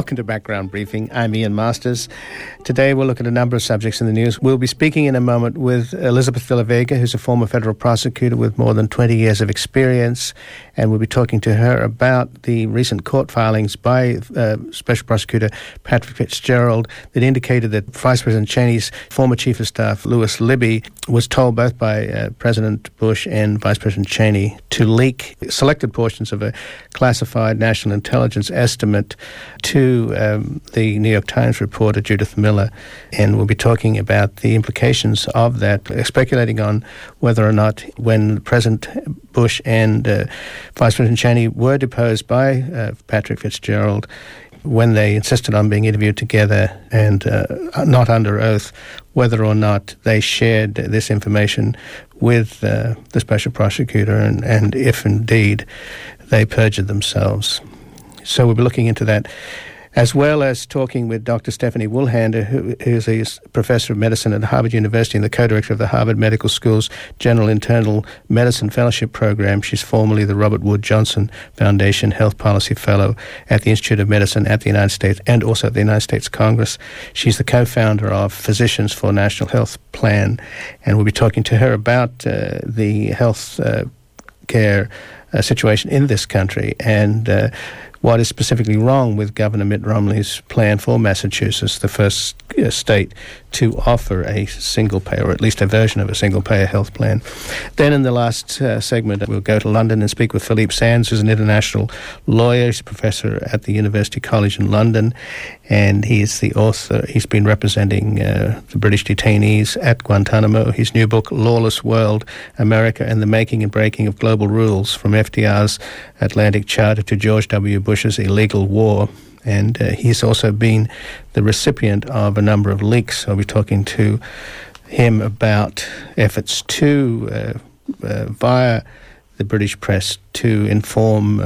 Welcome to Background Briefing. I'm Ian Masters. Today we'll look at a number of subjects in the news. We'll be speaking in a moment with Elizabeth Villavega, who's a former federal prosecutor with more than 20 years of experience, and we'll be talking to her about the recent court filings by Special Prosecutor Patrick Fitzgerald that indicated that Vice President Cheney's former Chief of Staff, Louis Libby, was told both by President Bush and Vice President Cheney to leak selected portions of a classified national intelligence estimate to the New York Times reporter Judith Miller, and we'll be talking about the implications of that, speculating on whether or not when President Bush and Vice President Cheney were deposed by Patrick Fitzgerald, when they insisted on being interviewed together and not under oath, whether or not they shared this information with the Special Prosecutor and if indeed they perjured themselves. So we'll be looking into that, as well as talking with Dr. Stephanie Woolhander, who is a professor of medicine at Harvard University and the co-director of the Harvard Medical School's General Internal Medicine Fellowship Program. She's formerly the Robert Wood Johnson Foundation Health Policy Fellow at the Institute of Medicine at the United States and also at the United States Congress. She's the co-founder of Physicians for National Health Plan, and we'll be talking to her about the health care situation in this country and what is specifically wrong with Governor Mitt Romney's plan for Massachusetts, the first state to offer a single-payer, or at least a version of a single-payer health plan. Then in the last segment, we'll go to London and speak with Philippe Sands, who's an international lawyer. He's a professor at the University College in London, and he is the author. He's been representing the British detainees at Guantanamo. His new book, Lawless World, America and the Making and Breaking of Global Rules, from FDR's Atlantic Charter to George W. Bush's illegal war. And he's also been the recipient of a number of leaks. I'll be talking to him about efforts to, via the British press, to inform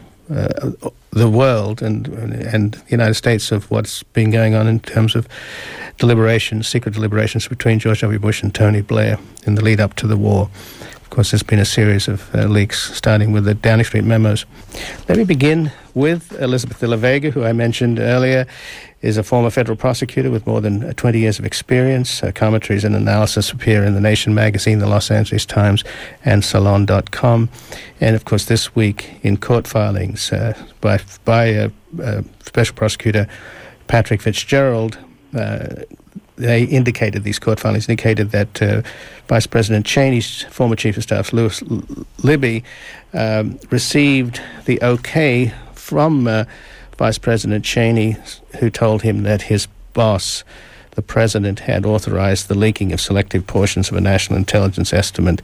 the world and the United States of what's been going on in terms of deliberations, secret deliberations between George W. Bush and Tony Blair in the lead up to the war. Of course, there's been a series of leaks, starting with the Downing Street memos. Let me begin with Elizabeth Villavega, who I mentioned earlier, is a former federal prosecutor with more than 20 years of experience. Her commentaries and analysis appear in The Nation magazine, The Los Angeles Times, and Salon.com. And, of course, this week in court filings by Special Prosecutor Patrick Fitzgerald, these court filings indicated that Vice President Cheney's former Chief of Staff, Louis Libby, received the okay from Vice President Cheney, who told him that his boss, the president, had authorized the leaking of selective portions of a national intelligence estimate,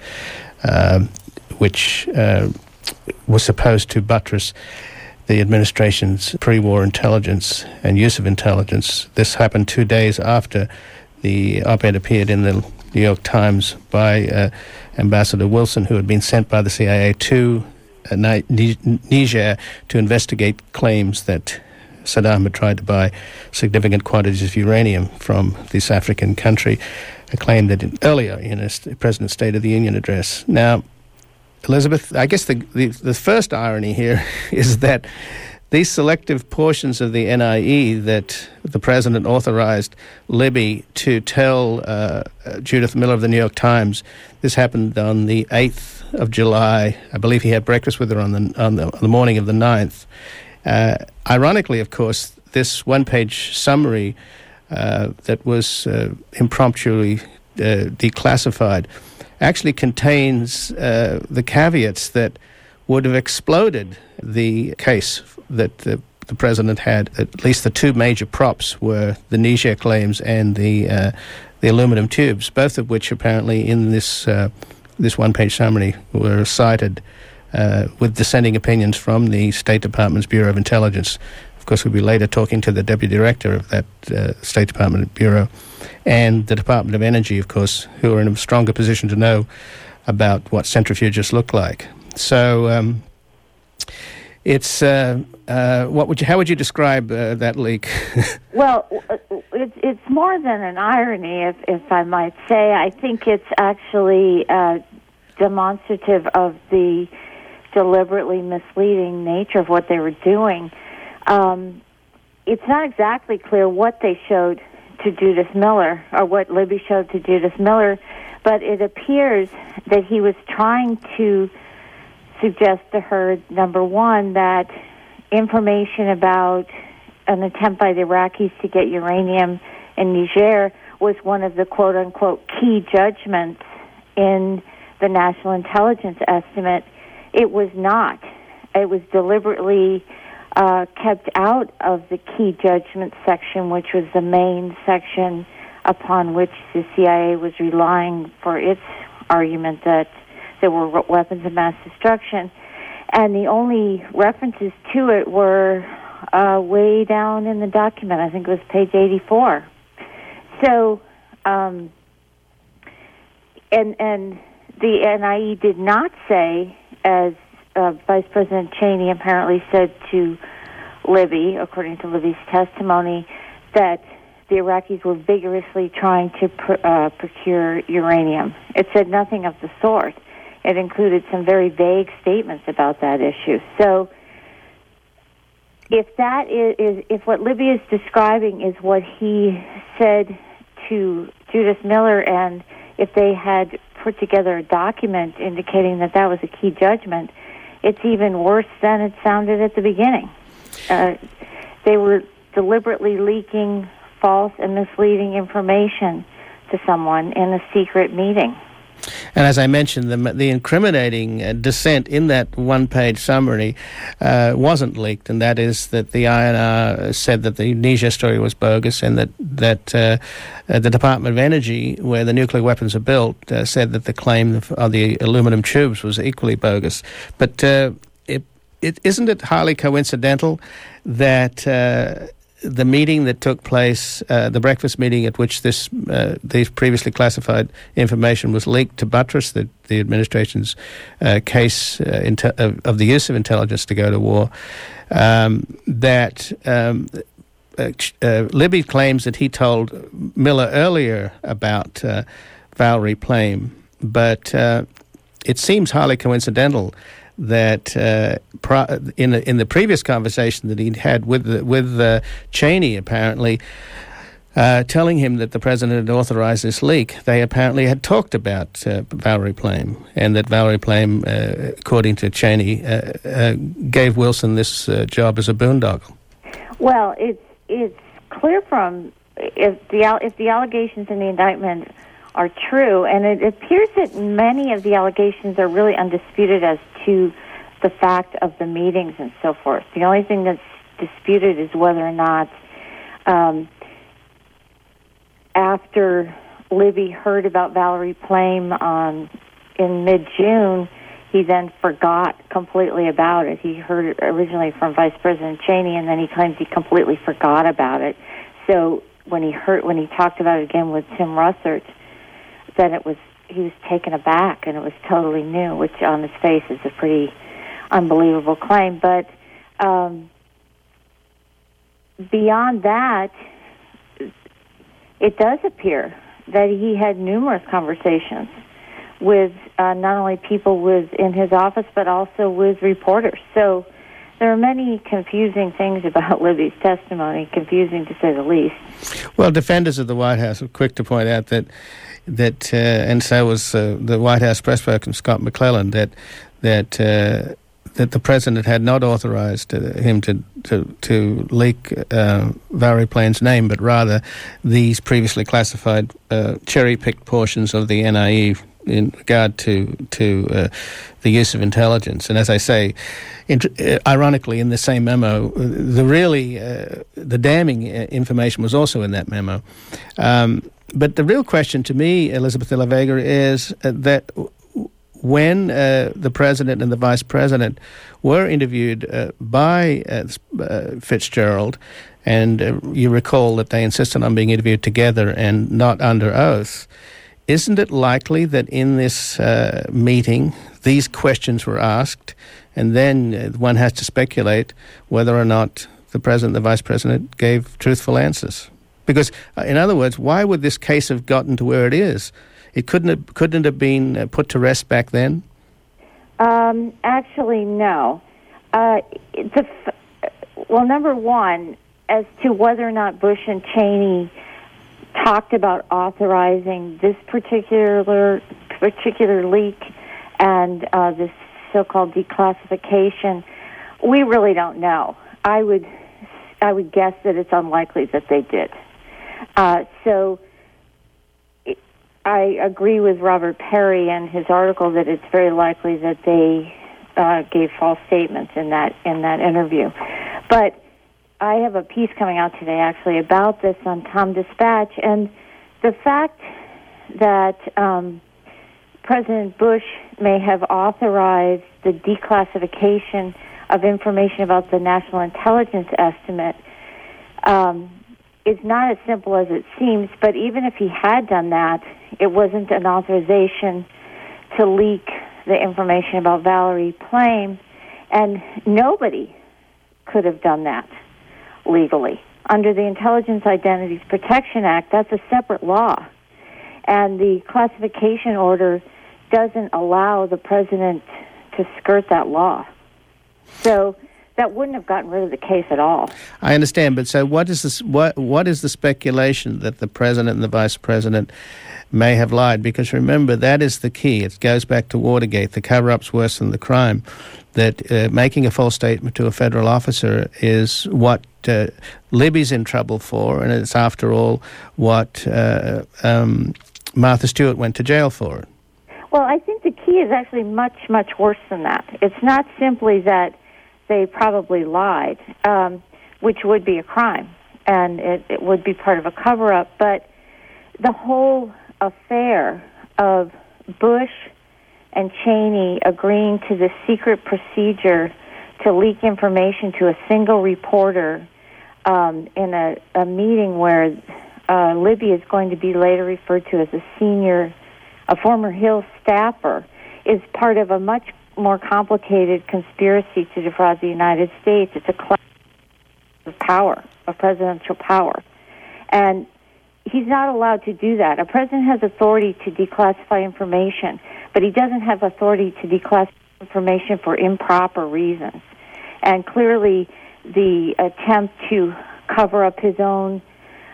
which was supposed to buttress the administration's pre-war intelligence and use of intelligence. This happened 2 days after the op-ed appeared in the New York Times by Ambassador Wilson, who had been sent by the CIA to Niger to investigate claims that Saddam had tried to buy significant quantities of uranium from this African country, a claim that earlier in the President's State of the Union address. Now, Elizabeth, I guess the first irony here is that these selective portions of the NIE that the President authorized Libby to tell Judith Miller of the New York Times, this happened on the 8th of July. I believe he had breakfast with her on the morning of the 9th. Ironically, of course, this one-page summary that was impromptu declassified actually contains the caveats that would have exploded the case that the President had. At least the two major props were the Niger claims and the aluminum tubes, both of which apparently in this one-page summary were cited with dissenting opinions from the State Department's Bureau of Intelligence. Of course, we'll be later talking to the Deputy Director of that State Department Bureau and the Department of Energy, of course, who are in a stronger position to know about what centrifuges look like. So it's how would you describe that leak? Well, it's more than an irony, if I might say. I think it's actually demonstrative of the deliberately misleading nature of what they were doing. it's not exactly clear what they showed to Judith Miller, or what Libby showed to Judith Miller, but it appears that he was trying to suggest to her, number one, that information about an attempt by the Iraqis to get uranium in Niger was one of the quote-unquote key judgments in the National Intelligence Estimate. It was not. It was deliberately kept out of the key judgment section, which was the main section upon which the CIA was relying for its argument that there were weapons of mass destruction. And the only references to it were way down in the document. I think it was page 84. So, and the NIE did not say, as Vice President Cheney apparently said to Libby, according to Libby's testimony, that the Iraqis were vigorously trying to procure uranium. It said nothing of the sort. It included some very vague statements about that issue. So, if that is if what Libby is describing is what he said to Judith Miller, and if they had put together a document indicating that that was a key judgment, it's even worse than it sounded at the beginning. They were deliberately leaking false and misleading information to someone in a secret meeting. And as I mentioned, the incriminating dissent in that one-page summary wasn't leaked, and that is that the INR said that the Niger story was bogus, and that the Department of Energy, where the nuclear weapons are built, said that the claim of the aluminum tubes was equally bogus. But isn't it highly coincidental that the meeting that took place, the breakfast meeting at which these previously classified information was leaked to buttress the administration's case of the use of intelligence to go to war, that Libby claims that he told Miller earlier about Valerie Plame, but it seems highly coincidental that in the previous conversation that he'd had with Cheney, apparently telling him that the president had authorized this leak, they apparently had talked about Valerie Plame, and that Valerie Plame, according to Cheney, gave Wilson this job as a boondoggle. Well, it's clear from if the allegations in the indictment are true, and it appears that many of the allegations are really undisputed as to the fact of the meetings and so forth. The only thing that's disputed is whether or not after Libby heard about Valerie Plame in mid-June, he then forgot completely about it. He heard it originally from Vice President Cheney, and then he claims he completely forgot about it. So when he talked about it again with Tim Russert, then he was taken aback, and it was totally new, which on its face is a pretty unbelievable claim. But beyond that, it does appear that he had numerous conversations with not only people within his office, but also with reporters. So there are many confusing things about Libby's testimony, confusing to say the least. Well, defenders of the White House were quick to point out that and so was the White House press person Scott McClellan, that the president had not authorized him to leak Valerie Plame's name, but rather these previously classified cherry-picked portions of the NIE in regard to the use of intelligence. And as I say, ironically, in the same memo, the damning information was also in that memo. But the real question to me, Elizabeth de la Vega, is that when the president and the vice president were interviewed by Fitzgerald, and you recall that they insisted on being interviewed together and not under oath, isn't it likely that in this meeting these questions were asked, and then one has to speculate whether or not the president and the vice president gave truthful answers? Because, in other words, why would this case have gotten to where it is? It couldn't have been put to rest back then? Actually, no. Well, number one, as to whether or not Bush and Cheney talked about authorizing this particular leak and this so-called declassification, we really don't know. I would guess that it's unlikely that they did. So I agree with Robert Perry and his article that it's very likely that they gave false statements in that interview. But I have a piece coming out today, actually, about this on Tom Dispatch, and the fact that President Bush may have authorized the declassification of information about the National Intelligence Estimate is not as simple as it seems, but even if he had done that, it wasn't an authorization to leak the information about Valerie Plame, and nobody could have done that legally. Under the Intelligence Identities Protection Act, that's a separate law, and the classification order doesn't allow the president to skirt that law. So that wouldn't have gotten rid of the case at all. I understand, but so what is this? What is the speculation that the president and the vice president may have lied? Because remember, that is the key. It goes back to Watergate. The cover-up's worse than the crime. That making a false statement to a federal officer is what Libby's in trouble for, and it's, after all, what Martha Stewart went to jail for. Well, I think the key is actually much, much worse than that. It's not simply that they probably lied, which would be a crime, and it would be part of a cover-up, but the whole affair of Bush and Cheney agreeing to the secret procedure to leak information to a single reporter in a meeting where Libby is going to be later referred to as a former Hill staffer, is part of a much more complicated conspiracy to defraud the United States. It's a clash of power, of presidential power. And he's not allowed to do that. A president has authority to declassify information, but he doesn't have authority to declassify information for improper reasons. And clearly, the attempt to cover up his own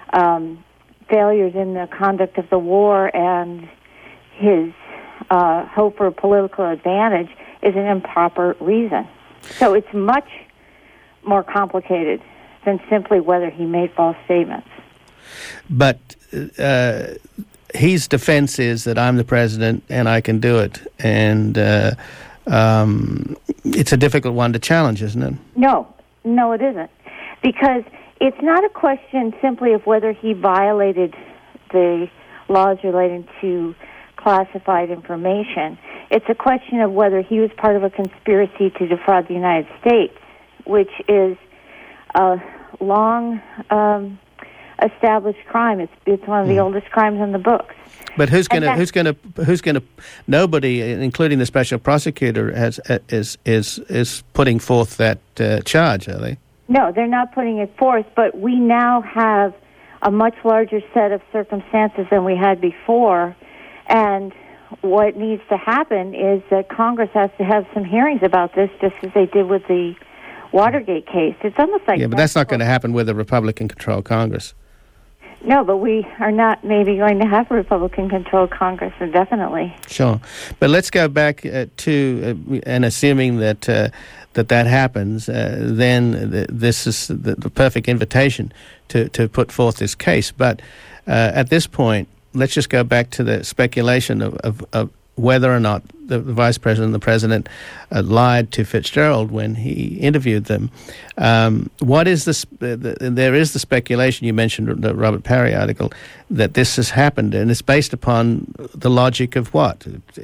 failures in the conduct of the war and his hope for political advantage is an improper reason. So it's much more complicated than simply whether he made false statements. But his defense is that I'm the president and I can do it. And it's a difficult one to challenge, isn't it? No, it isn't. Because it's not a question simply of whether he violated the laws relating to classified information. It's a question of whether he was part of a conspiracy to defraud the United States, which is a long established crime. It's one of the oldest crimes in the books. But who's going to? Nobody, including the special prosecutor, is putting forth that charge, are they? No, they're not putting it forth. But we now have a much larger set of circumstances than we had before, and what needs to happen is that Congress has to have some hearings about this, just as they did with the Watergate case. It's almost like... Yeah, but that's not going to happen with a Republican-controlled Congress. No, but we are not maybe going to have a Republican-controlled Congress, indefinitely. Sure. But let's go back to, and assuming that that happens, then this is the perfect invitation to put forth this case. But at this point, let's just go back to the speculation of whether or not the vice president and the president lied to Fitzgerald when he interviewed them. What is this? There is the speculation, you mentioned the Robert Perry article, that this has happened, and it's based upon the logic of what?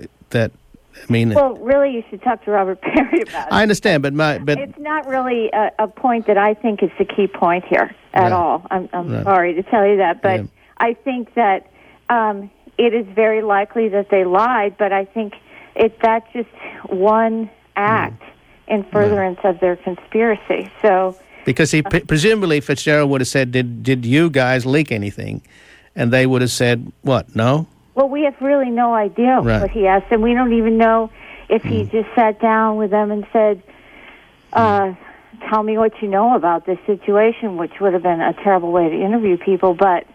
Well, really, you should talk to Robert Perry about it. I understand, but it's not really a point that I think is the key point here at all. I'm sorry to tell you that, but I think that it is very likely that they lied, but I think that's just one act in furtherance of their conspiracy. So, because presumably Fitzgerald would have said, "Did you guys leak anything?" And they would have said, "What? No." Well, we have really no idea what he asked, and we don't even know if he just sat down with them and said, tell me what you know about this situation, which would have been a terrible way to interview people. But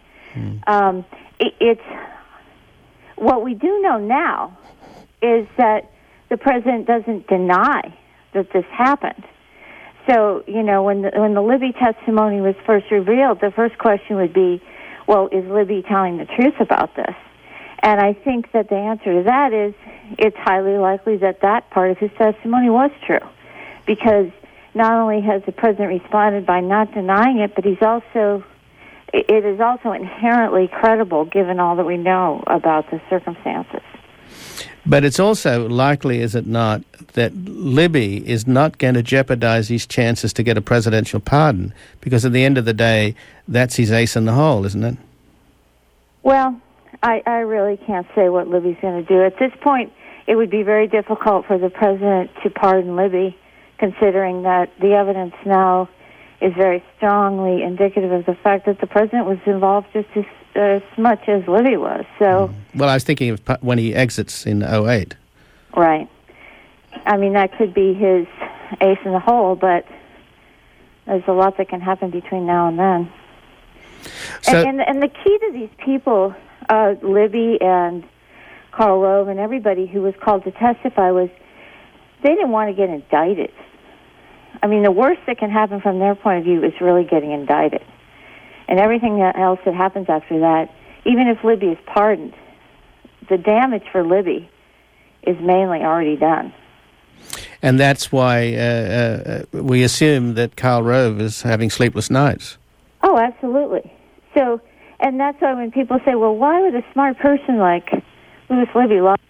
it's what we do know now is that the president doesn't deny that this happened. So, when the Libby testimony was first revealed, the first question would be, well, is Libby telling the truth about this? And I think that the answer to that is it's highly likely that part of his testimony was true, because not only has the president responded by not denying it, but it is also inherently credible given all that we know about the circumstances. But it's also likely, is it not, that Libby is not going to jeopardize his chances to get a presidential pardon, because at the end of the day, that's his ace in the hole, isn't it? Well, I really can't say what Libby's going to do. At this point, it would be very difficult for the president to pardon Libby, considering that the evidence now is very strongly indicative of the fact that the president was involved just as much as Libby was. So, well, I was thinking of when he exits in 2008. Right. I mean, that could be his ace in the hole, but there's a lot that can happen between now and then. So, and the key to these people, Libby and Karl Rove and everybody who was called to testify, was they didn't want to get indicted. I mean, the worst that can happen from their point of view is really getting indicted. And everything else that happens after that, even if Libby is pardoned, the damage for Libby is mainly already done. And that's why we assume that Karl Rove is having sleepless nights. Oh, absolutely. So, and that's why when people say, well, why would a smart person like Louis Libby lie?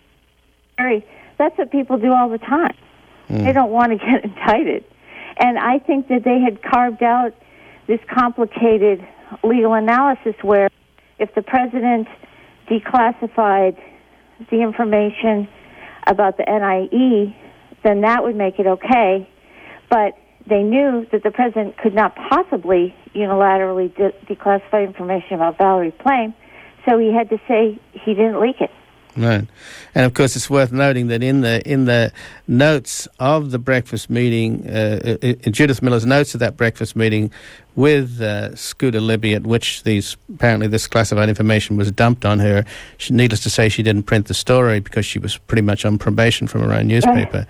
That's what people do all the time. They don't want to get indicted. And I think that they had carved out this complicated legal analysis where if the president declassified the information about the NIE, then that would make it okay. But they knew that the president could not possibly unilaterally declassify information about Valerie Plame, so he had to say he didn't leak it. Right. And of course it's worth noting that in the notes of the breakfast meeting, Judith Miller's notes of that breakfast meeting with Scooter Libby, at which apparently this classified information was dumped on her, needless to say she didn't print the story because she was pretty much on probation from her own newspaper.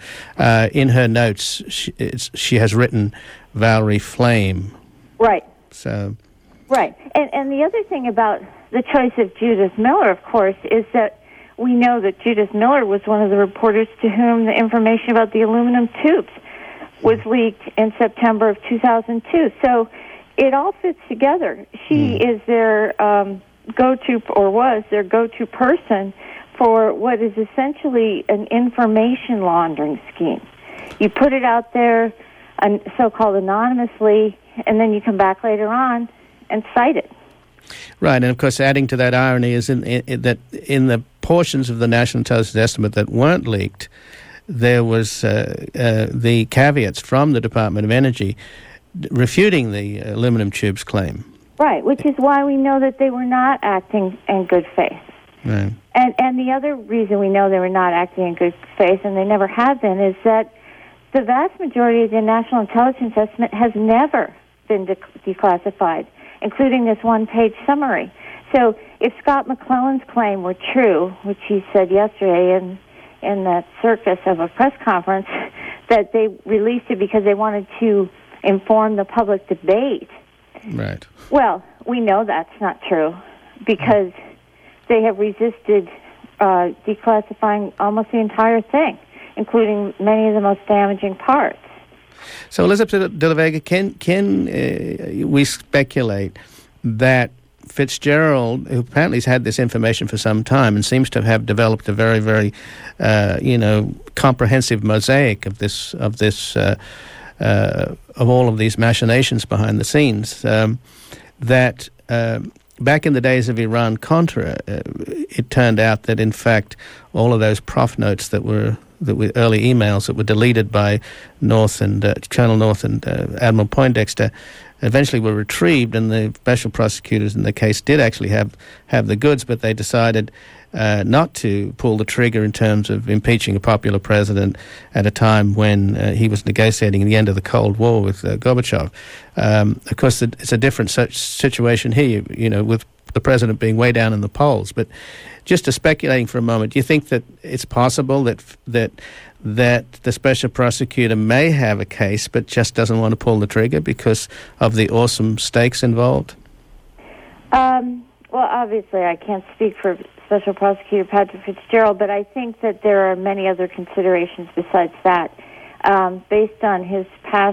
In her notes she has written Valerie Flame. Right. So. Right. And the other thing about the choice of Judith Miller, of course, is that we know that Judith Miller was one of the reporters to whom the information about the aluminum tubes was leaked in September of 2002. So it all fits together. She is their go-to, or was their go-to person for what is essentially an information laundering scheme. You put it out there, so-called anonymously, and then you come back later on and cite it. Right, and of course adding to that irony is that in the portions of the National Intelligence Estimate that weren't leaked, there was the caveats from the Department of Energy refuting the aluminum tubes claim. Right, which is why we know that they were not acting in good faith. Right. And the other reason we know they were not acting in good faith, and they never have been, is that the vast majority of the National Intelligence Estimate has never been declassified, including this one-page summary. So if Scott McClellan's claim were true, which he said yesterday in that circus of a press conference, that they released it because they wanted to inform the public debate. Right. Well, we know that's not true because they have resisted declassifying almost the entire thing, including many of the most damaging parts. So, Elizabeth de la Vega, can we speculate that Fitzgerald, who apparently has had this information for some time and seems to have developed a very, very, comprehensive mosaic of all of these machinations behind the scenes, that back in the days of Iran-Contra, it turned out that, in fact, all of those prof notes that were early emails that were deleted by Colonel North and Admiral Poindexter eventually were retrieved, and the special prosecutors in the case did actually have the goods, but they decided not to pull the trigger in terms of impeaching a popular president at a time when he was negotiating the end of the Cold War with Gorbachev. Of course, it's a different situation here, with the president being way down in the polls. But just to speculating for a moment, do you think that it's possible that the special prosecutor may have a case but just doesn't want to pull the trigger because of the awesome stakes involved? Well, obviously, I can't speak for Special Prosecutor Patrick Fitzgerald, but I think that there are many other considerations besides that. Based on his past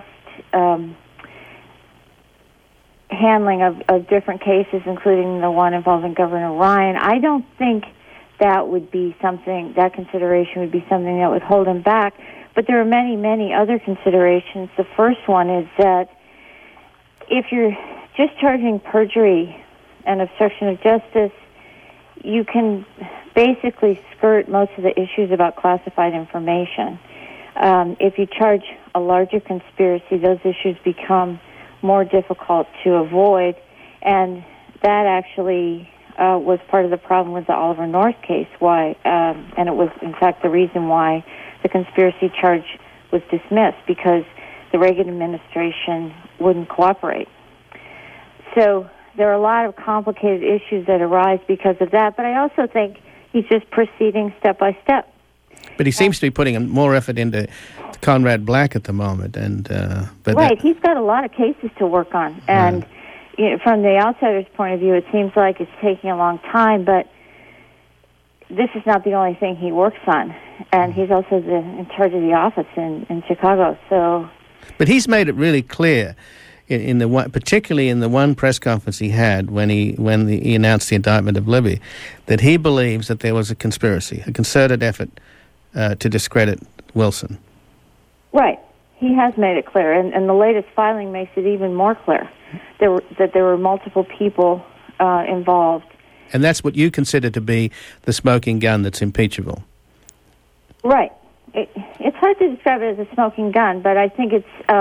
handling of different cases, including the one involving Governor Ryan, I don't think that consideration would be something that would hold him back. But there are many, many other considerations. The first one is that if you're just charging perjury and obstruction of justice, you can basically skirt most of the issues about classified information. If you charge a larger conspiracy, those issues become more difficult to avoid, and that actually was part of the problem with the Oliver North case, and it was, in fact, the reason why the conspiracy charge was dismissed, because the Reagan administration wouldn't cooperate. So there are a lot of complicated issues that arise because of that, but I also think he's just proceeding step by step. But he seems to be putting more effort into Conrad Black at the moment, right. He's got a lot of cases to work on, and from the outsider's point of view, it seems like it's taking a long time. But this is not the only thing he works on, and he's also in charge of the office in Chicago. So, but he's made it really clear, particularly in the one press conference he had when he announced the indictment of Libby, that he believes that there was a conspiracy, a concerted effort to discredit Wilson. Right. He has made it clear, and the latest filing makes it even more clear that there were multiple people involved. And that's what you consider to be the smoking gun that's impeachable. Right. It's hard to describe it as a smoking gun, but I think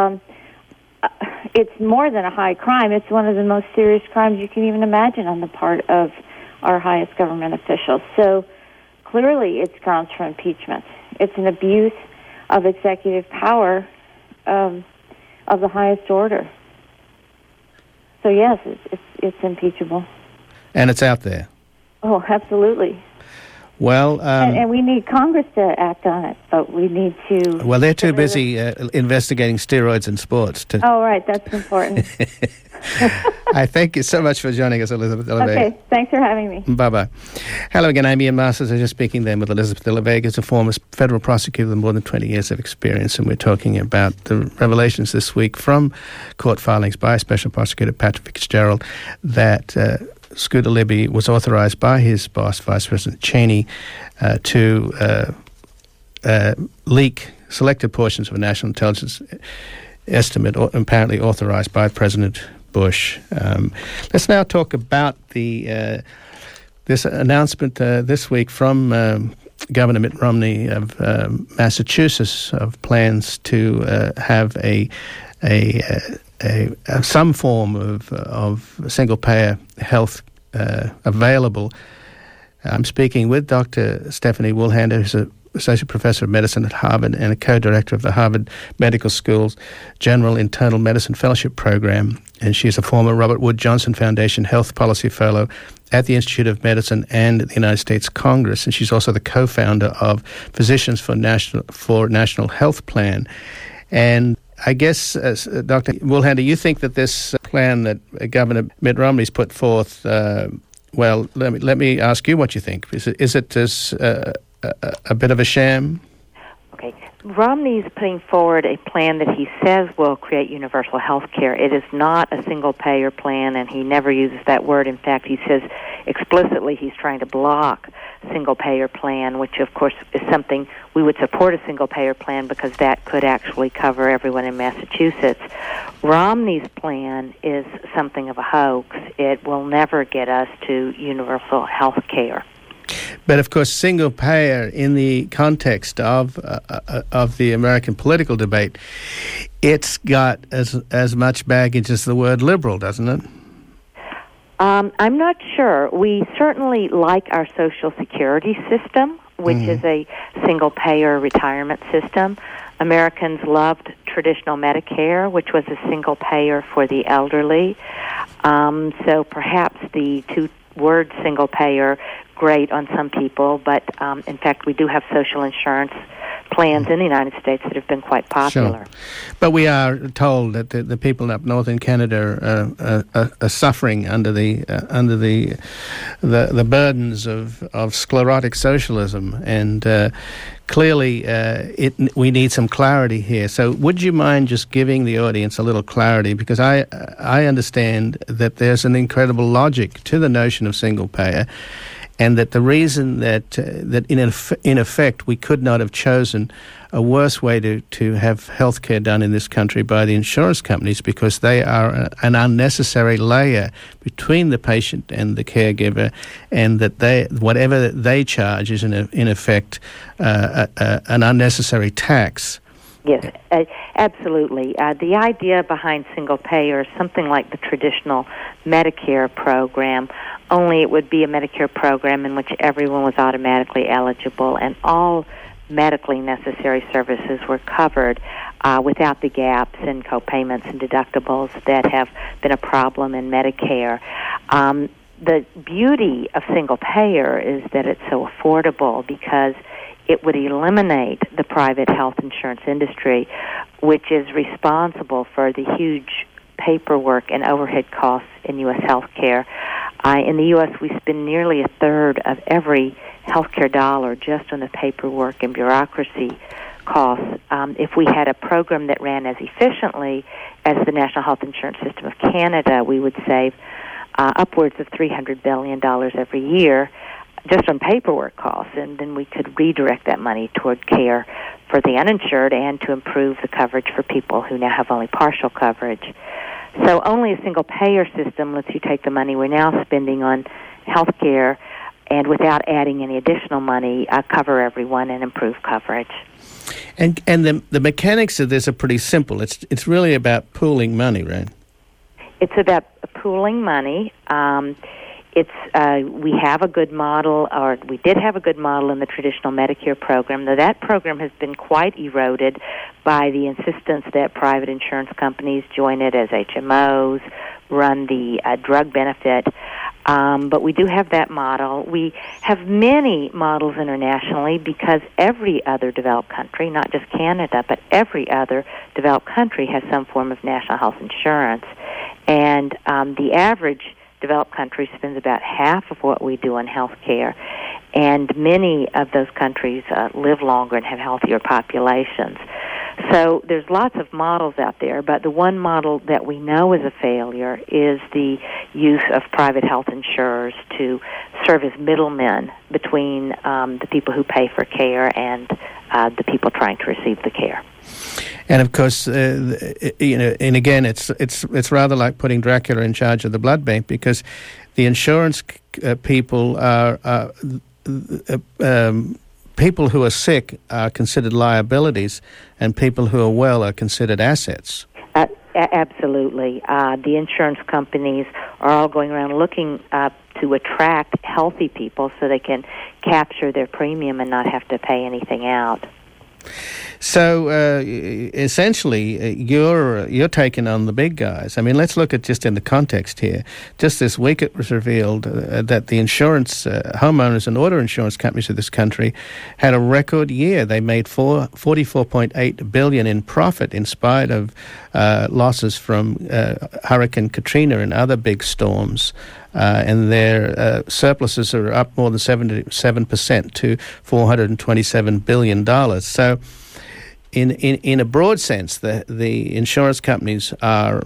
it's more than a high crime. It's one of the most serious crimes you can even imagine on the part of our highest government officials. So clearly it's grounds for impeachment. It's an abuse of executive power of the highest order. So yes, it's impeachable. And it's out there. Oh, absolutely. Well, and we need Congress to act on it, but we need to... Well, they're too busy investigating steroids in sports. Oh, right, that's important. I thank you so much for joining us, Elizabeth De La Vega. Okay, thanks for having me. Bye-bye. Hello again, I'm Ian Masters. I was just speaking then with Elizabeth De La Vega, who's a former federal prosecutor with more than 20 years of experience, and we're talking about the revelations this week from court filings by Special Prosecutor Patrick Fitzgerald that... Scooter Libby was authorized by his boss, Vice President Cheney, to leak selected portions of a national intelligence estimate, apparently authorized by President Bush. Let's now talk about this announcement this week from Governor Mitt Romney of Massachusetts of plans to have some form of single-payer health available. I'm speaking with Dr. Stephanie Woolhandler, who's an associate professor of medicine at Harvard and a co-director of the Harvard Medical School's General Internal Medicine Fellowship Program, and she's a former Robert Wood Johnson Foundation Health Policy Fellow at the Institute of Medicine and the United States Congress, and she's also the co-founder of Physicians for National Health Plan. And I guess, Dr. Woolhandler, you think that this plan that Governor Mitt Romney's put forth, well, let me ask you what you think. Is it a bit of a sham? Okay. Romney's putting forward a plan that he says will create universal health care. It is not a single-payer plan, and he never uses that word. In fact, he says explicitly he's trying to block single-payer plan, which, of course, is something we would support a single-payer plan because that could actually cover everyone in Massachusetts. Romney's plan is something of a hoax. It will never get us to universal health care. But, of course, single-payer in the context of the American political debate, it's got as much baggage as the word liberal, doesn't it? I'm not sure. We certainly like our Social Security system, which is a single-payer retirement system. Americans loved traditional Medicare, which was a single-payer for the elderly. So perhaps the two-word single-payer, great on some people, but in fact we do have social insurance plans in the United States that have been quite popular. Sure. But we are told that the people up north in Canada are suffering under the burdens of sclerotic socialism, and clearly we need some clarity here. So would you mind just giving the audience a little clarity? Because I understand that there's an incredible logic to the notion of single payer, and that the reason that in effect we could not have chosen a worse way to have healthcare done in this country by the insurance companies, because they are an unnecessary layer between the patient and the caregiver, and that whatever they charge is in effect an unnecessary tax. Yes, absolutely. The idea behind single payer is something like the traditional Medicare program, only it would be a Medicare program in which everyone was automatically eligible and all medically necessary services were covered without the gaps in co-payments and deductibles that have been a problem in Medicare. The beauty of single payer is that it's so affordable, because it would eliminate the private health insurance industry, which is responsible for the huge paperwork and overhead costs in U.S. healthcare. In the U.S., we spend nearly a third of every healthcare dollar just on the paperwork and bureaucracy costs. If we had a program that ran as efficiently as the National Health Insurance System of Canada, we would save upwards of $300 billion every year just on paperwork costs, and then we could redirect that money toward care for the uninsured and to improve the coverage for people who now have only partial coverage. So only a single-payer system lets you take the money we're now spending on health care and without adding any additional money, cover everyone and improve coverage. And the mechanics of this are pretty simple. It's really about pooling money, right? It's about pooling money. We have a good model, or we did have a good model in the traditional Medicare program, though that program has been quite eroded by the insistence that private insurance companies join it as HMOs, run the drug benefit. But we do have that model. We have many models internationally, because every other developed country, not just Canada, but every other developed country has some form of national health insurance. And the average developed country spends about half of what we do on health care, and many of those countries live longer and have healthier populations. So there's lots of models out there, but the one model that we know is a failure is the use of private health insurers to serve as middlemen between the people who pay for care and the people trying to receive the care. And of course, and again, it's rather like putting Dracula in charge of the blood bank, because the insurance people are people who are sick are considered liabilities, and people who are well are considered assets. Absolutely. The insurance companies are all going around looking to attract healthy people so they can capture their premium and not have to pay anything out. So essentially, you're taking on the big guys. I mean, let's look at just in the context here. Just this week, it was revealed that the insurance homeowners and auto insurance companies of this country had a record year. They made $44.8 billion in profit, in spite of losses from Hurricane Katrina and other big storms. And their surpluses are up more than 77% to $427 billion. So, in a broad sense, the insurance companies are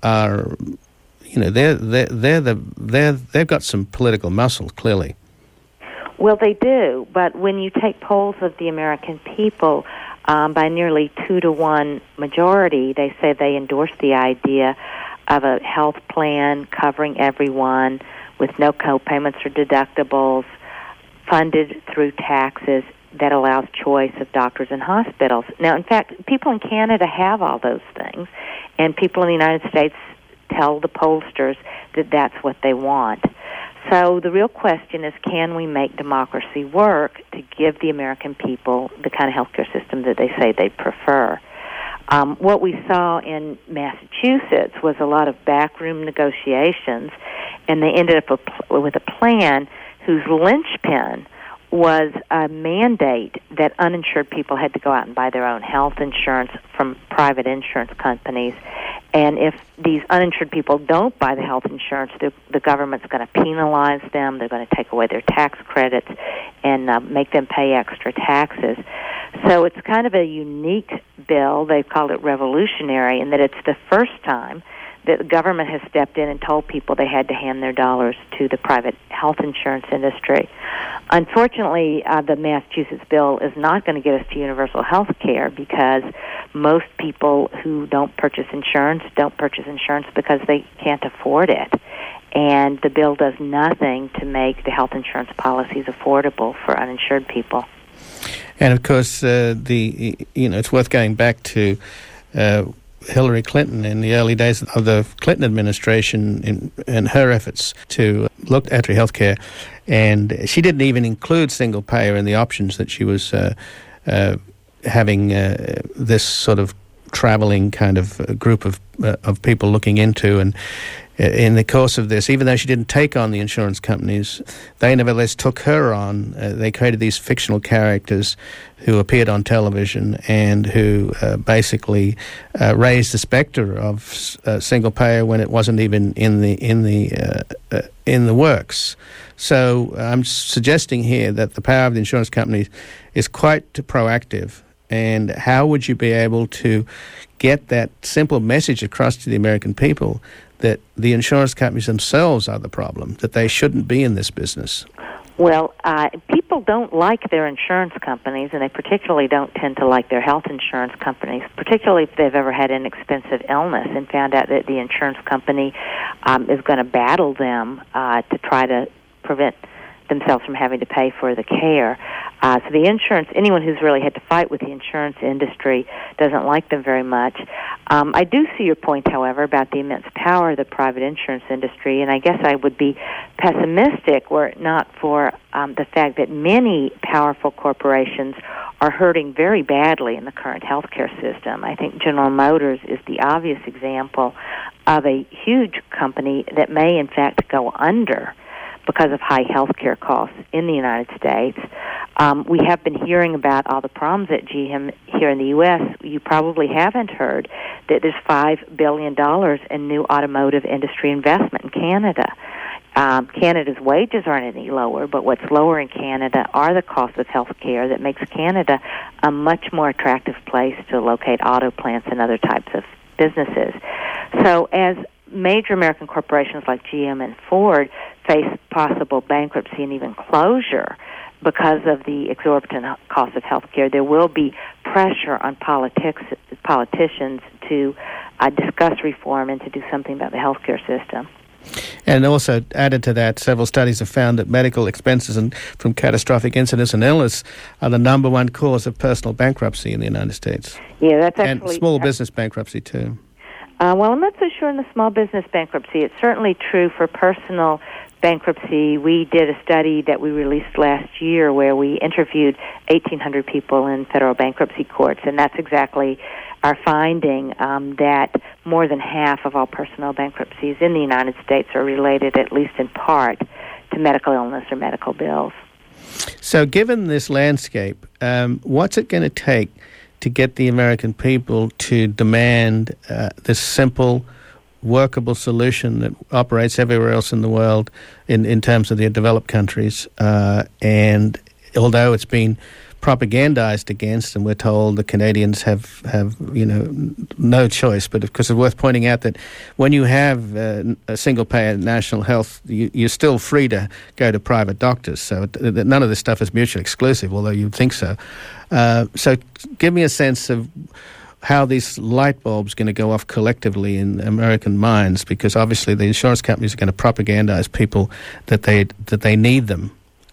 they've got some political muscle, clearly. Well, they do, but when you take polls of the American people, by nearly 2-to-1 majority, they say they endorse the idea of a health plan covering everyone with no co-payments or deductibles, funded through taxes, that allows choice of doctors and hospitals. Now, in fact, people in Canada have all those things, and people in the United States tell the pollsters that that's what they want. So the real question is, can we make democracy work to give the American people the kind of healthcare system that they say they prefer? What we saw in Massachusetts was a lot of backroom negotiations, and they ended up with a plan whose linchpin was a mandate that uninsured people had to go out and buy their own health insurance from private insurance companies. And if these uninsured people don't buy the health insurance, the government's going to penalize them. They're going to take away their tax credits and make them pay extra taxes. So it's kind of a unique bill. They've called it revolutionary in that it's the first time that the government has stepped in and told people they had to hand their dollars to the private health insurance industry. Unfortunately, the Massachusetts bill is not going to get us to universal health care because most people who don't purchase insurance because they can't afford it. And the bill does nothing to make the health insurance policies affordable for uninsured people. And of course, it's worth going back to Hillary Clinton in the early days of the Clinton administration and her efforts to look at health care. And she didn't even include single payer in the options that she was having this sort of traveling kind of group of people looking into. And in the course of this, even though she didn't take on the insurance companies, they nevertheless took her on. They created these fictional characters who appeared on television and who basically raised the specter of single payer when it wasn't even in the works. So I'm suggesting here that the power of the insurance companies is quite proactive. And how would you be able to get that simple message across to the American people that the insurance companies themselves are the problem, that they shouldn't be in this business? Well, people don't like their insurance companies, and they particularly don't tend to like their health insurance companies, particularly if they've ever had an expensive illness and found out that the insurance company is going to battle them to try to prevent themselves from having to pay for the care. So the insurance, anyone who's really had to fight with the insurance industry doesn't like them very much. I do see your point, however, about the immense power of the private insurance industry, and I guess I would be pessimistic were it not for the fact that many powerful corporations are hurting very badly in the current healthcare system. I think General Motors is the obvious example of a huge company that may, in fact, go under because of high health care costs in the United States. We have been hearing about all the problems at GM here in the U.S. You probably haven't heard that there's $5 billion in new automotive industry investment in Canada. Canada's wages aren't any lower, but what's lower in Canada are the costs of health care that makes Canada a much more attractive place to locate auto plants and other types of businesses. So as major American corporations like GM and Ford face possible bankruptcy and even closure because of the exorbitant cost of health care, there will be pressure on politicians to discuss reform and to do something about the health care system. And also, added to that, several studies have found that medical expenses from catastrophic incidents and illness are the number one cause of personal bankruptcy in the United States. Yeah, that's actually... And small business bankruptcy, too. Well, I'm not so sure in the small business bankruptcy. It's certainly true for personal bankruptcy. We did a study that we released last year where we interviewed 1,800 people in federal bankruptcy courts, and that's exactly our finding, that more than half of all personal bankruptcies in the United States are related, at least in part, to medical illness or medical bills. So given this landscape, what's it going to take to get the American people to demand this simple, workable solution that operates everywhere else in the world in terms of the developed countries? And although it's been propagandized against, and we're told the Canadians have no choice, but of course it's worth pointing out that when you have a single-payer national health, you're still free to go to private doctors. So none of this stuff is mutually exclusive, although you'd think so. So give me a sense of how these light bulbs are going to go off collectively in American minds, because obviously the insurance companies are going to propagandize people that they need them.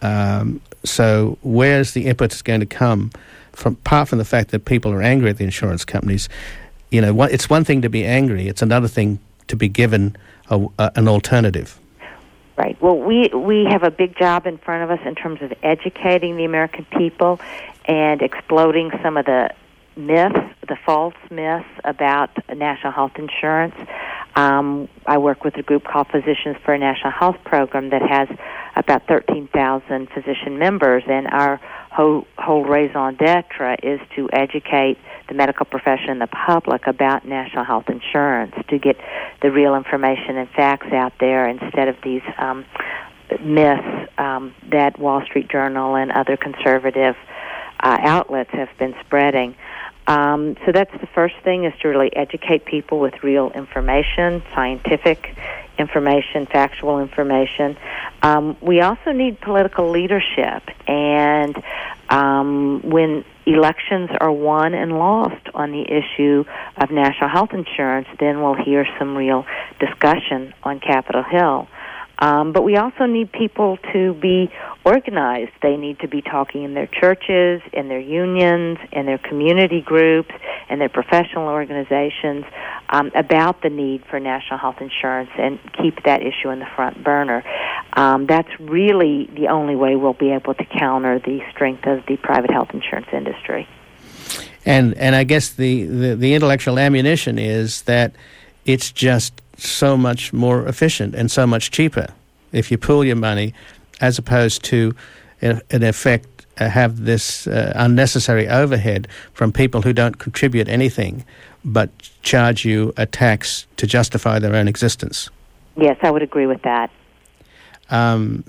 So where's the impetus going to come from, apart from the fact that people are angry at the insurance companies? You know, it's one thing to be angry. It's another thing to be given an alternative. Right. Well, we have a big job in front of us in terms of educating the American people and exploding some of the myths, the false myths about national health insurance. I work with a group called Physicians for a National Health Program that has about 13,000 physician members, and our whole raison d'etre is to educate the medical profession and the public about national health insurance, to get the real information and facts out there instead of these myths that Wall Street Journal and other conservative outlets have been spreading. So that's the first thing, is to really educate people with real information, scientific information, factual information. We also need political leadership, and when elections are won and lost on the issue of national health insurance, then we'll hear some real discussion on Capitol Hill. But we also need people to be organized. They need to be talking in their churches, in their unions, in their community groups, and their professional organizations about the need for national health insurance, and keep that issue in the front burner. That's really the only way we'll be able to counter the strength of the private health insurance industry. And I guess the intellectual ammunition is that it's just so much more efficient and so much cheaper if you pool your money, as opposed to, in effect, have this unnecessary overhead from people who don't contribute anything but charge you a tax to justify their own existence. Yes, I would agree with that. I'm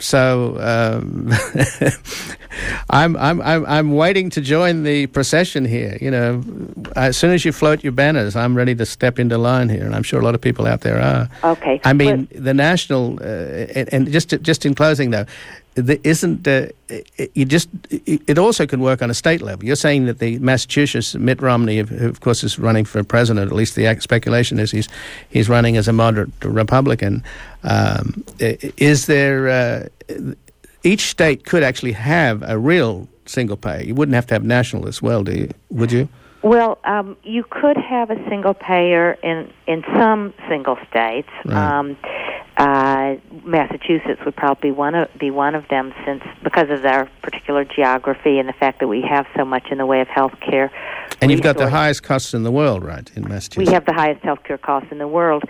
waiting to join the procession here. You know, as soon as you float your banners, I'm ready to step into line here, and I'm sure a lot of people out there are. Okay. I mean, the national, and just in closing though, it also can work on a state level. You're saying that the Massachusetts Mitt Romney, who of course is running for president, at least the speculation is he's running as a moderate Republican. Is there each state could actually have a real single payer? You wouldn't have to have national as well, would you? Well, you could have a single payer in some single states. Right. Massachusetts would probably be one of them, because of our particular geography and the fact that we have so much in the way of health care. And you've got the highest costs in the world, right, in Massachusetts? We have the highest health care costs in the world.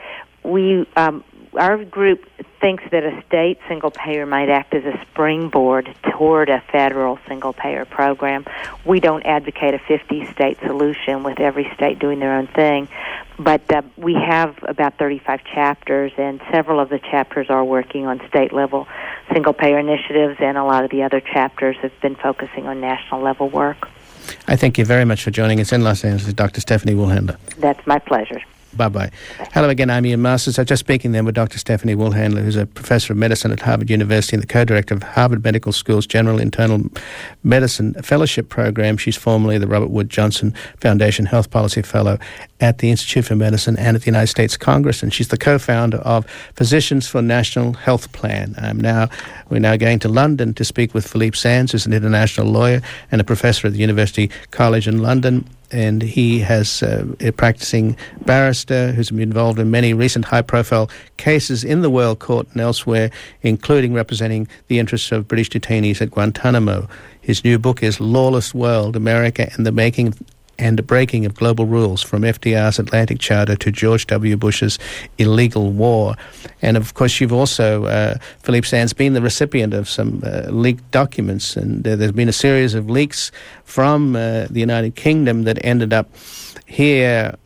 Our group thinks that a state single payer might act as a springboard toward a federal single payer program. We don't advocate a 50-state solution with every state doing their own thing, but we have about 35 chapters, and several of the chapters are working on state-level single payer initiatives, and a lot of the other chapters have been focusing on national-level work. I thank you very much for joining us in Los Angeles, Dr. Stephanie Woolhandler. That's my pleasure. Bye-bye. Hello again, I'm Ian Masters. I'm just speaking then with Dr. Stephanie Woolhandler, who's a professor of medicine at Harvard University and the co-director of Harvard Medical School's General Internal Medicine Fellowship Program. She's formerly the Robert Wood Johnson Foundation Health Policy Fellow at the Institute for Medicine and at the United States Congress, and she's the co-founder of Physicians for National Health Plan. We're now going to London to speak with Philippe Sands, who's an international lawyer and a professor at the University College in London. And he has a practicing barrister who's been involved in many recent high-profile cases in the World Court and elsewhere, including representing the interests of British detainees at Guantanamo. His new book is Lawless World, America and the Making and the Breaking of Global Rules, from FDR's Atlantic Charter to George W. Bush's illegal war. And, of course, you've also, Philippe Sands, been the recipient of some leaked documents, and there's been a series of leaks from the United Kingdom that ended up here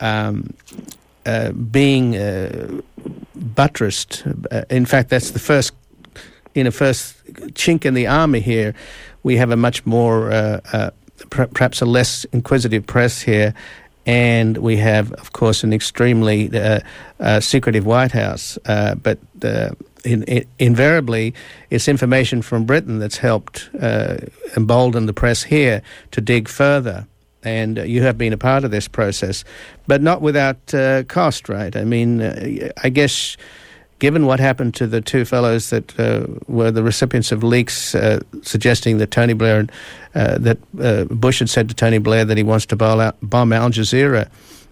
being buttressed. In fact, that's the first chink in the armor here. We have a much more perhaps a less inquisitive press here, and we have, of course, an extremely secretive White House. But invariably, it's information from Britain that's helped embolden the press here to dig further. And you have been a part of this process, but not without cost, right? I mean, I guess, given what happened to the two fellows that were the recipients of leaks suggesting that Tony Blair, that Bush had said to Tony Blair that he wants to bomb Al Jazeera,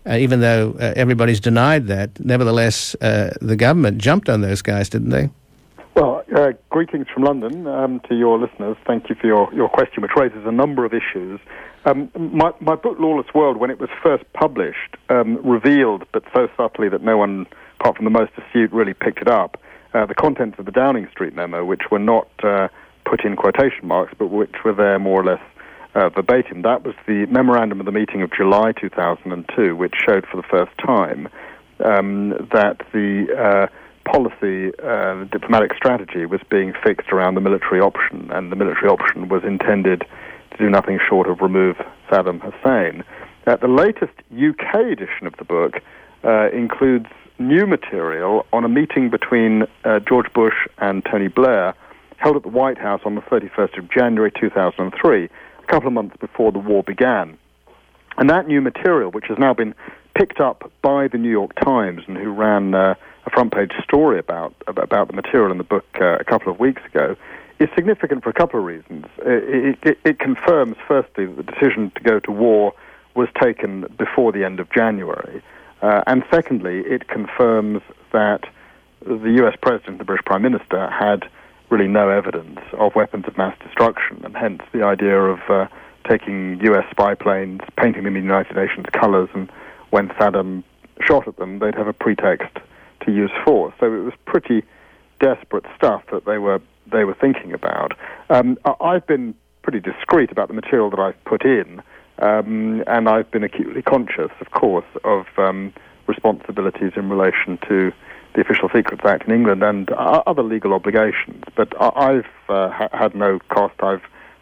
even though everybody's denied that. Nevertheless, the government jumped on those guys, didn't they? Well, greetings from London to your listeners. Thank you for your question, which raises a number of issues. My book, Lawless World, when it was first published, revealed, but so subtly that no one, apart from the most astute, really picked it up, the contents of the Downing Street memo, which were not put in quotation marks, but which were there more or less verbatim. That was the memorandum of the meeting of July 2002, which showed for the first time that the policy, the diplomatic strategy was being fixed around the military option, and the military option was intended to do nothing short of remove Saddam Hussein. The latest UK edition of the book includes new material on a meeting between George Bush and Tony Blair held at the White House on the 31st of January 2003, a couple of months before the war began. And that new material, which has now been picked up by the New York Times, and who ran a front-page story about the material in the book a couple of weeks ago, is significant for a couple of reasons. It confirms, firstly, that the decision to go to war was taken before the end of January. And secondly, it confirms that the US President and the British Prime Minister had really no evidence of weapons of mass destruction, and hence the idea of taking US spy planes, painting them in the United Nations colours, and when Saddam shot at them, they'd have a pretext to use force. So it was pretty desperate stuff that they were thinking about. I've been pretty discreet about the material that I've put in, and I've been acutely conscious, of course, of responsibilities in relation to the Official Secrets Act in England and other legal obligations. But I've had no cost. I've,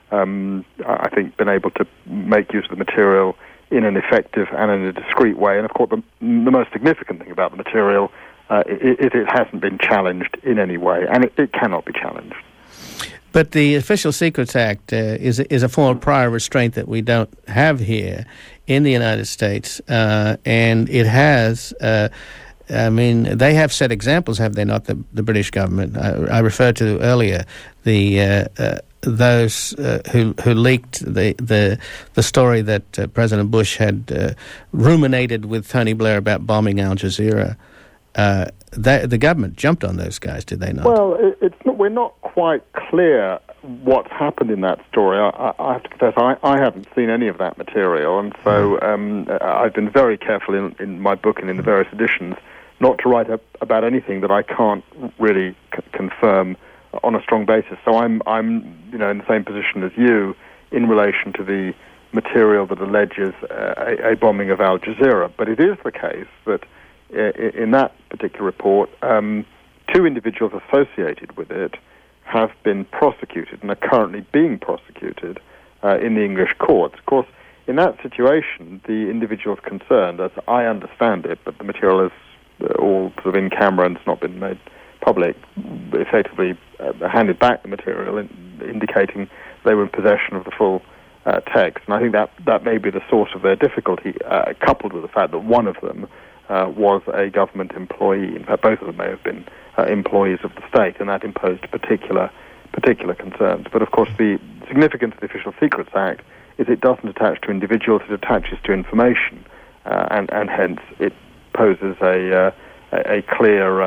I think, been able to make use of the material in an effective and in a discreet way. And, of course, the most significant thing about the material is it hasn't been challenged in any way, and it cannot be challenged. But the Official Secrets Act is a form of prior restraint that we don't have here in the United States, and it has... they have set examples, have they not? The British government. I referred to earlier those who leaked the story that President Bush had ruminated with Tony Blair about bombing Al Jazeera. The government jumped on those guys, did they not? Well, we're not quite clear what's happened in that story. I have to confess, I haven't seen any of that material, and so I've been very careful in my book and in the various editions not to write about anything that I can't really confirm on a strong basis. So I'm in the same position as you in relation to the material that alleges a bombing of Al Jazeera. But it is the case that in that particular report, two individuals associated with it have been prosecuted and are currently being prosecuted in the English courts. Of course, in that situation, the individuals concerned, as I understand it, but the material is all sort of in camera and it's not been made public, effectively handed back the material, indicating they were in possession of the full text. And I think that may be the source of their difficulty, coupled with the fact that one of them was a government employee. In fact, both of them may have been employees of the state, and that imposed particular concerns. But of course, the significance of the Official Secrets Act is it doesn't attach to individuals; it attaches to information, and hence it poses a clear,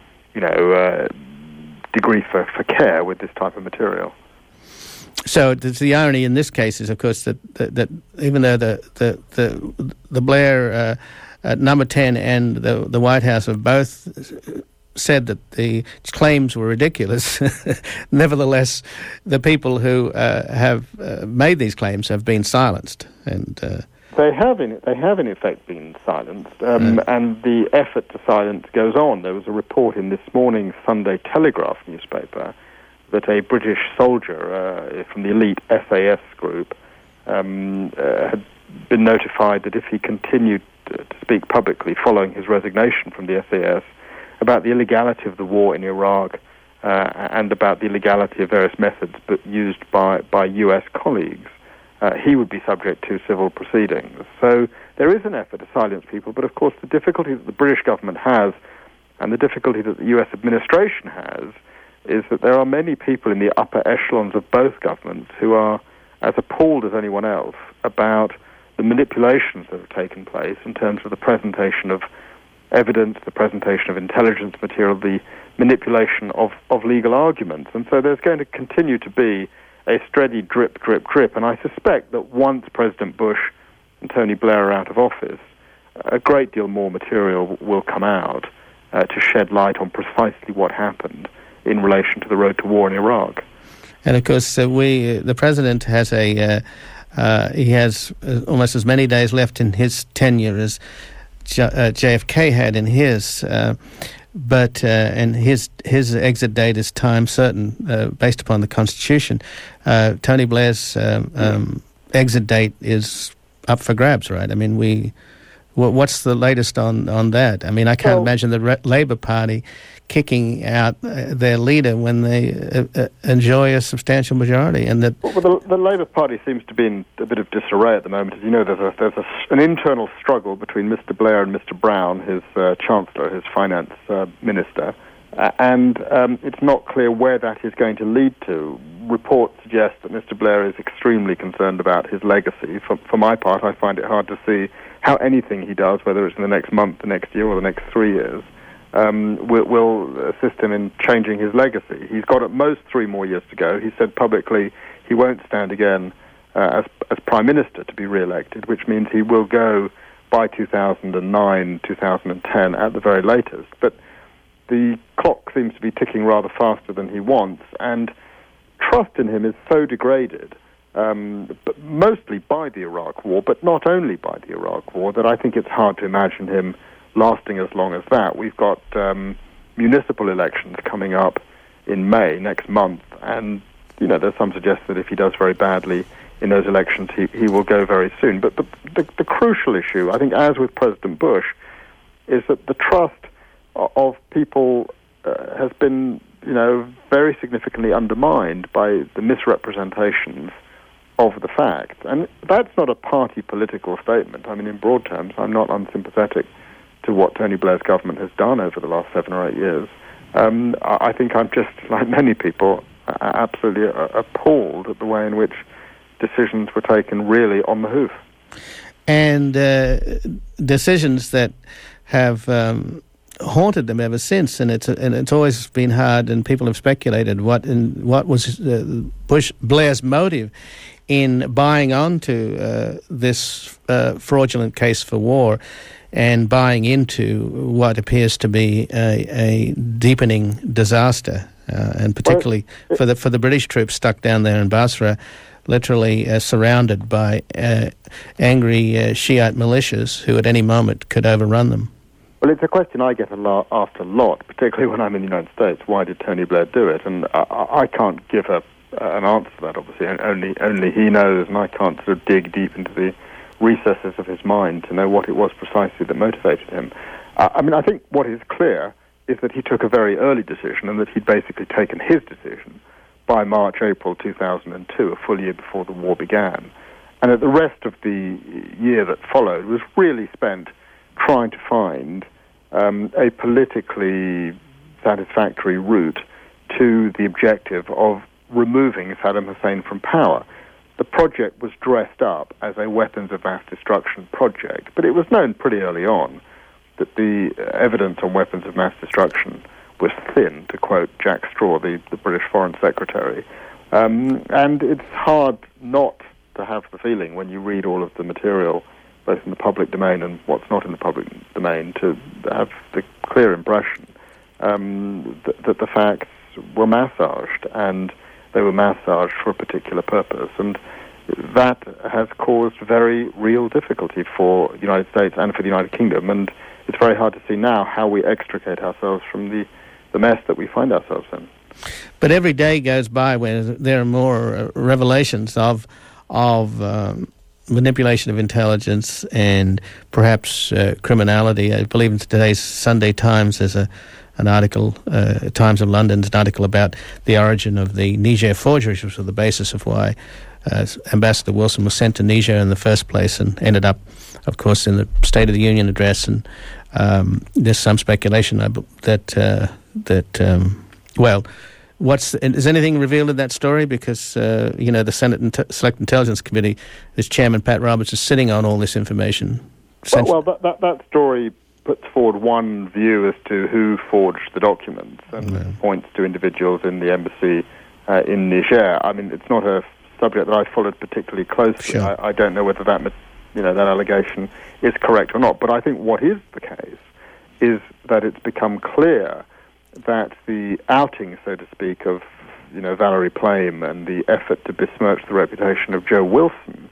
degree for care with this type of material. So the irony in this case is, of course, that even though the Blair Number 10 and the White House have both said that the claims were ridiculous, nevertheless, the people who have made these claims have been silenced, and they have in effect been silenced, and the effort to silence goes on. There was a report in this morning's Sunday Telegraph newspaper that a British soldier from the elite SAS group had been notified that if he continued to speak publicly following his resignation from the SAS about the illegality of the war in Iraq and about the illegality of various methods but used by US colleagues, he would be subject to civil proceedings. So there is an effort to silence people, but of course the difficulty that the British government has and the difficulty that the US administration has is that there are many people in the upper echelons of both governments who are as appalled as anyone else about the manipulations that have taken place in terms of the presentation of evidence, the presentation of intelligence material, the manipulation of legal arguments. And so there's going to continue to be a steady drip, drip, drip. And I suspect that once President Bush and Tony Blair are out of office, a great deal more material will come out to shed light on precisely what happened in relation to the road to war in Iraq. And of course, the president has he has almost as many days left in his tenure as JFK had in his. But and his exit date is time certain based upon the Constitution. Tony Blair's exit date is up for grabs, right? I mean, what's the latest on that? I mean, I can't imagine the Labour Party kicking out their leader when they enjoy a substantial majority. And that the Labour Party seems to be in a bit of disarray at the moment. As you know, there's an internal struggle between Mr. Blair and Mr. Brown, his Chancellor, his Finance Minister, and it's not clear where that is going to lead to. Reports suggest that Mr. Blair is extremely concerned about his legacy. For my part, I find it hard to see how anything he does, whether it's in the next month, the next year, or the next 3 years, will assist him in changing his legacy. He's got at most 3 more years to go. He said publicly he won't stand again as Prime Minister to be re-elected, which means he will go by 2009, 2010 at the very latest. But the clock seems to be ticking rather faster than he wants, and trust in him is so degraded, but mostly by the Iraq War, but not only by the Iraq War, that I think it's hard to imagine him lasting as long as that. We've got municipal elections coming up in May, next month, and there's some suggest that if he does very badly in those elections, he will go very soon. But the crucial issue, I think, as with President Bush, is that the trust of people has been, very significantly undermined by the misrepresentations of the facts. And that's not a party political statement. I mean, in broad terms, I'm not unsympathetic to what Tony Blair's government has done over the last 7 or 8 years. I think I'm just, like many people, absolutely appalled at the way in which decisions were taken really on the hoof. And decisions that have haunted them ever since, and it's always been hard, and people have speculated what was Blair's motive in buying onto this fraudulent case for war and buying into what appears to be a deepening disaster, and particularly for the British troops stuck down there in Basra, literally surrounded by angry Shiite militias who at any moment could overrun them. Well, it's a question I get asked a lot, particularly when I'm in the United States. Why did Tony Blair do it? And I can't give an answer to that, obviously. Only he knows, and I can't sort of dig deep into the recesses of his mind to know what it was precisely that motivated him. I think what is clear is that he took a very early decision, and that he'd basically taken his decision by March, April 2002, a full year before the war began. And that the rest of the year that followed was really spent trying to find a politically satisfactory route to the objective of removing Saddam Hussein from power. The project was dressed up as a weapons of mass destruction project, but it was known pretty early on that the evidence on weapons of mass destruction was thin, to quote Jack Straw, the British Foreign Secretary. And it's hard not to have the feeling, when you read all of the material, both in the public domain and what's not in the public domain, to have the clear impression that the facts were massaged, and they were massaged for a particular purpose. And that has caused very real difficulty for the United States and for the United Kingdom, and it's very hard to see now how we extricate ourselves from the mess that we find ourselves in. But every day goes by where there are more revelations of manipulation of intelligence and perhaps criminality. I believe in today's Sunday Times there's an article, Times of London's an article about the origin of the Niger forgeries, which was the basis of why Ambassador Wilson was sent to Niger in the first place, and ended up, of course, in the State of the Union address. And there's some speculation that is anything revealed in that story? Because the Senate Select Intelligence Committee, this Chairman Pat Roberts is sitting on all this information. Well, that story puts forward one view as to who forged the documents and points to individuals in the embassy in Niger. I mean, it's not a subject that I followed particularly closely. Sure. I don't know whether that allegation is correct or not. But I think what is the case is that it's become clear that the outing, so to speak, of Valerie Plame and the effort to besmirch the reputation of Joe Wilson,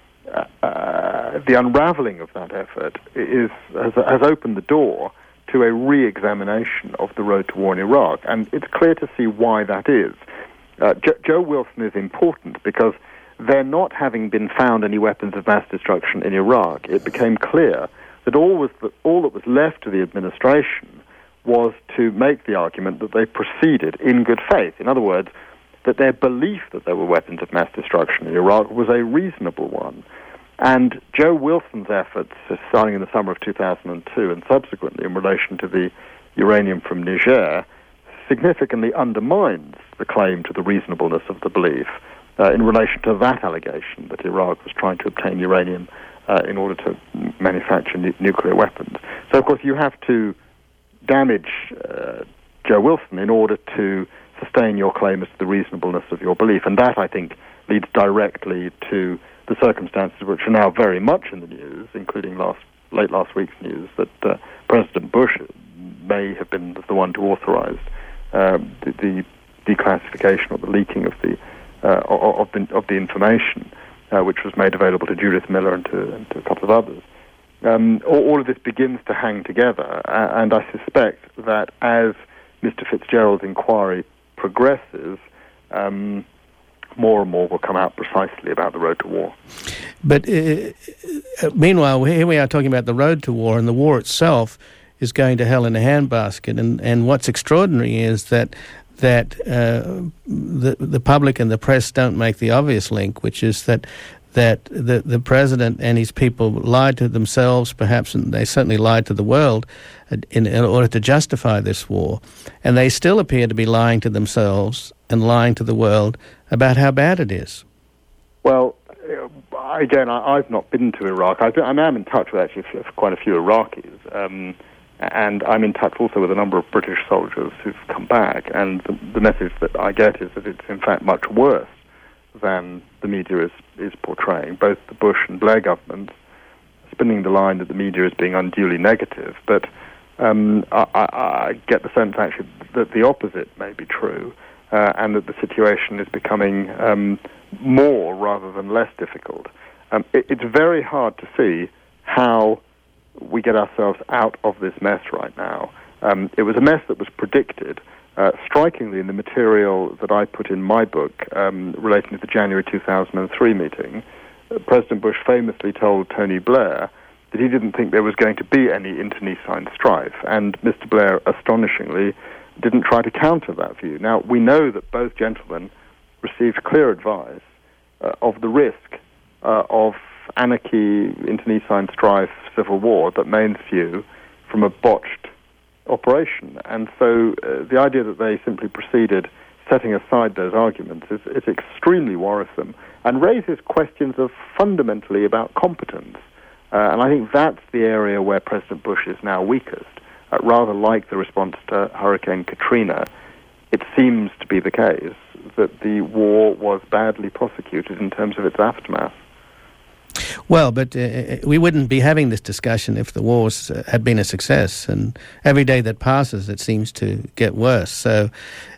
the unraveling of that effort has opened the door to a re-examination of the road to war in Iraq, and it's clear to see why that is. Joe Wilson is important because there not having been found any weapons of mass destruction in Iraq, it became clear that all that was left to the administration was to make the argument that they proceeded in good faith. In other words, that their belief that there were weapons of mass destruction in Iraq was a reasonable one. And Joe Wilson's efforts, starting in the summer of 2002 and subsequently in relation to the uranium from Niger, significantly undermines the claim to the reasonableness of the belief in relation to that allegation that Iraq was trying to obtain uranium in order to manufacture nuclear weapons. So, of course, you have to damage Joe Wilson in order to sustain your claim as to the reasonableness of your belief. And that, I think, leads directly to the circumstances which are now very much in the news, including late last week's news, that President Bush may have been the one to authorize the declassification or the leaking of the information, which was made available to Judith Miller and to a couple of others. All of this begins to hang together, and I suspect that as Mr. Fitzgerald's inquiry progresses, more and more will come out precisely about the road to war. But meanwhile, here we are talking about the road to war, and the war itself is going to hell in a handbasket. And what's extraordinary is that the public and the press don't make the obvious link, which is that the president and his people lied to themselves, perhaps, and they certainly lied to the world in order to justify this war. And they still appear to be lying to themselves and lying to the world about how bad it is. Well, again, I've not been to Iraq. I am in touch with actually quite a few Iraqis, and I'm in touch also with a number of British soldiers who've come back. And the message that I get is that it's in fact much worse than the media is portraying. Both the Bush and Blair governments spinning the line that the media is being unduly negative, but I get the sense actually that the opposite may be true, and that the situation is becoming more rather than less difficult. It's very hard to see how we get ourselves out of this mess right now. It was a mess that was predicted. Strikingly, in the material that I put in my book relating to the January 2003 meeting, President Bush famously told Tony Blair that he didn't think there was going to be any internecine strife, and Mr. Blair, astonishingly, didn't try to counter that view. Now, we know that both gentlemen received clear advice of the risk of anarchy, internecine strife, civil war that may ensue from a botched operation. And so the idea that they simply proceeded setting aside those arguments is extremely worrisome and raises questions of fundamentally about competence. And I think that's the area where President Bush is now weakest. Rather like the response to Hurricane Katrina, it seems to be the case that the war was badly prosecuted in terms of its aftermath. Well, but we wouldn't be having this discussion if the war had been a success. And every day that passes, it seems to get worse. So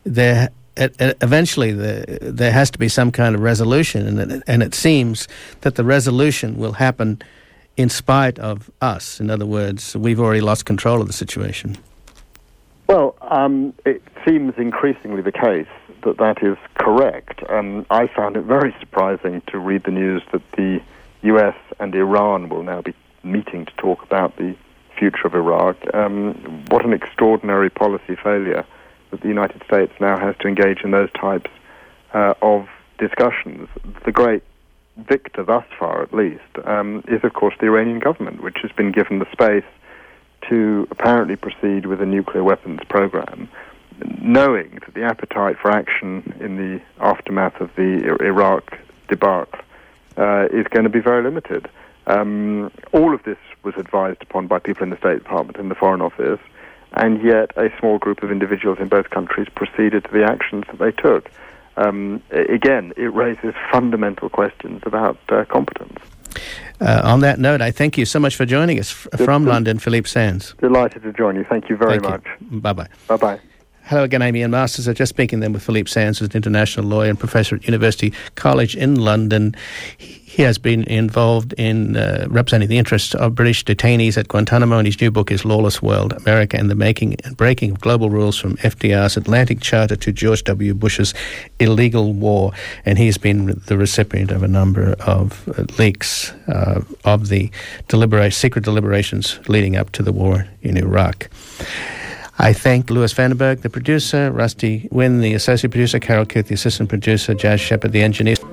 eventually there has to be some kind of resolution. And it seems that the resolution will happen in spite of us. In other words, we've already lost control of the situation. Well, it seems increasingly the case that is correct. I found it very surprising to read the news that the US and Iran will now be meeting to talk about the future of Iraq. What an extraordinary policy failure that the United States now has to engage in those types of discussions. The great victor thus far, at least, is, of course, the Iranian government, which has been given the space to apparently proceed with a nuclear weapons program. knowing that the appetite for action in the aftermath of the Iraq debacle is going to be very limited. All of this was advised upon by people in the State Department and the Foreign Office, and yet a small group of individuals in both countries proceeded to the actions that they took. Again, it raises fundamental questions about competence. On that note, I thank you so much for joining us from London, Philippe Sands. Delighted to join you. Thank you very much. Bye-bye. Bye-bye. Hello again, I'm Ian Masters. I'm just speaking then with Philippe Sands, who's an international lawyer and professor at University College in London. He has been involved in representing the interests of British detainees at Guantanamo, and his new book is Lawless World, America and the Making and Breaking of Global Rules from FDR's Atlantic Charter to George W. Bush's Illegal War. And he's been the recipient of a number of leaks of the secret deliberations leading up to the war in Iraq. I thank Louis Vandenberg, the producer, Rusty Wynn, the associate producer, Carol Keith, the assistant producer, Jazz Shepard, the engineer.